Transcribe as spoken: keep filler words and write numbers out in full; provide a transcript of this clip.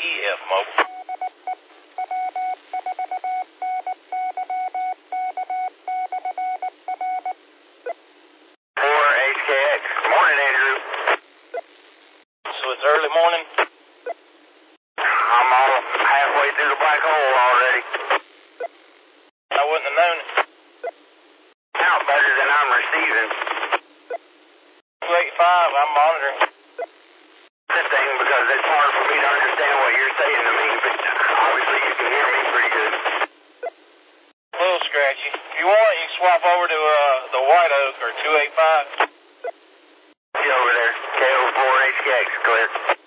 E F mobile. four H K X. Morning, Andrew. So it's early morning? I'm all halfway through the black hole already. I wouldn't have known it. Out better than I'm receiving. two eighty-five, I'm monitoring. Good thing, because it's hard for me to understand what you're saying to me, but obviously you can hear me pretty good. A little scratchy. If you want, you can swap over to uh, the White Oak or two eighty-five. See over there. K O four H K X, clear.